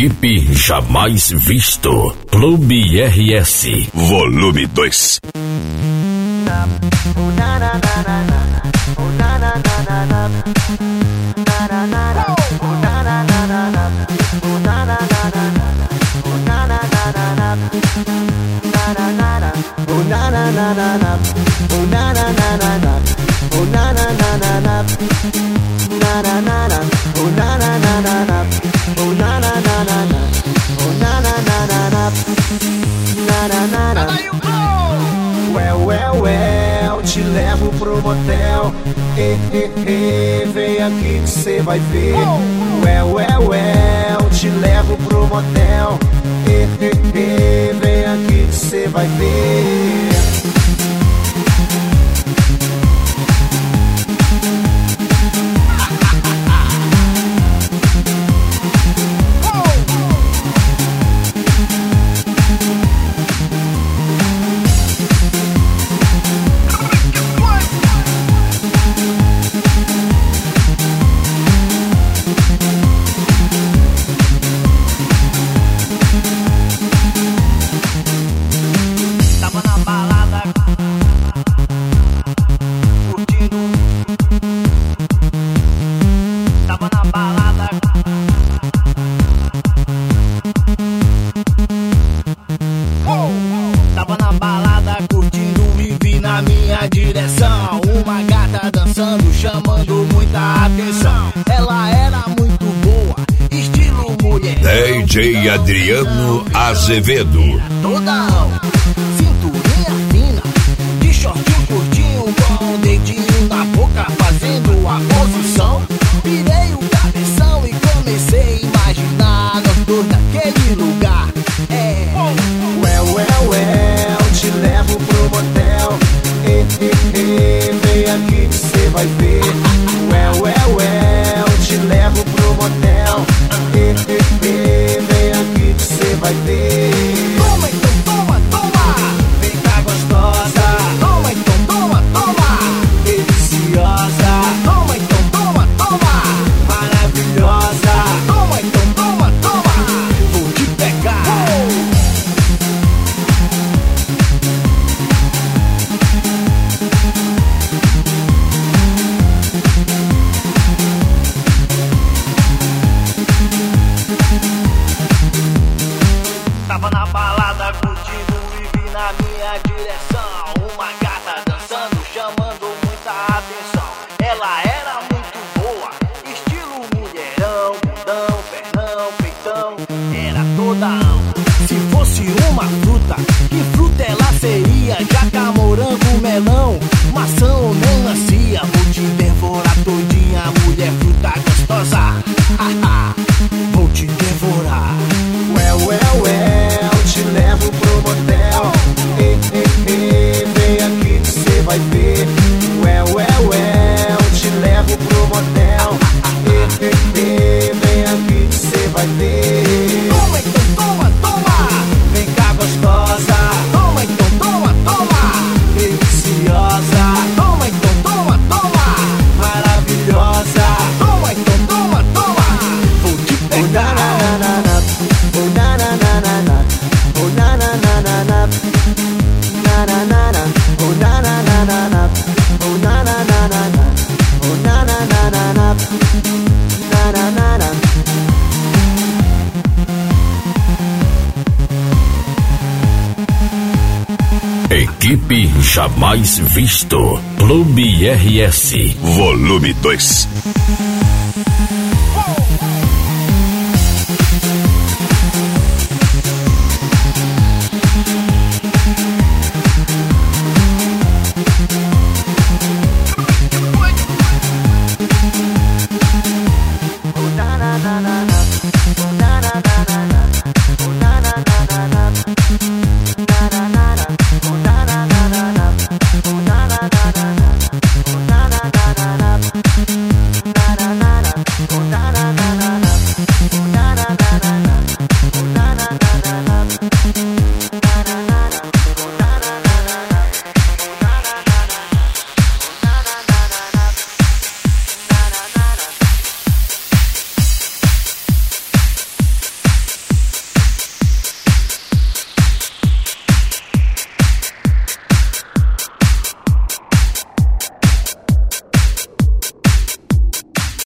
Equipe Jamais Visto. Clube RS. Volume 2. Te levo pro motel, vem aqui que cê vai ver. Te levo pro motel, vem aqui que cê vai ver. DJ Adriano Azevedo. Todão, cinturinha fina, de shortinho curtinho, com um dedinho na boca, fazendo a posição. Virei o cabeção e comecei a imaginar nós dois naquele lugar. Te levo pro motel, vem aqui que cê vai ver. Te levo pro motel, vem aqui que cê vai ver. Toma, então toma, toma, vem cá gostosa. Toma, então toma, toma, deliciosa. Toma, então toma, toma, maravilhosa. Toma, então toma, toma, vou te pegar. Tava na balada curtindo e vi na minha direção uma gata dançando, chamando muita atenção. Ela era muito boa, estilo mulherão, bundão, pernão, peitão, era toda alma. Se fosse uma fruta, que fruta ela seria? Jaca, morango, melão, maçã ou melancia? Vou te devorar todinha, mulher fruta gostosa. Vou te devorar. Te levo pro motel, vem aqui que cê vai ver. Te levo pro motel, vem aqui que cê vai ver. Toma, então toma, toma, vem cá gostosa. Toma, então toma, toma, deliciosa. Toma, então toma, toma, maravilhosa. Toma, então toma, toma, vou te pegar. Equipe Jamais Visto. Clube RS. Volume 2.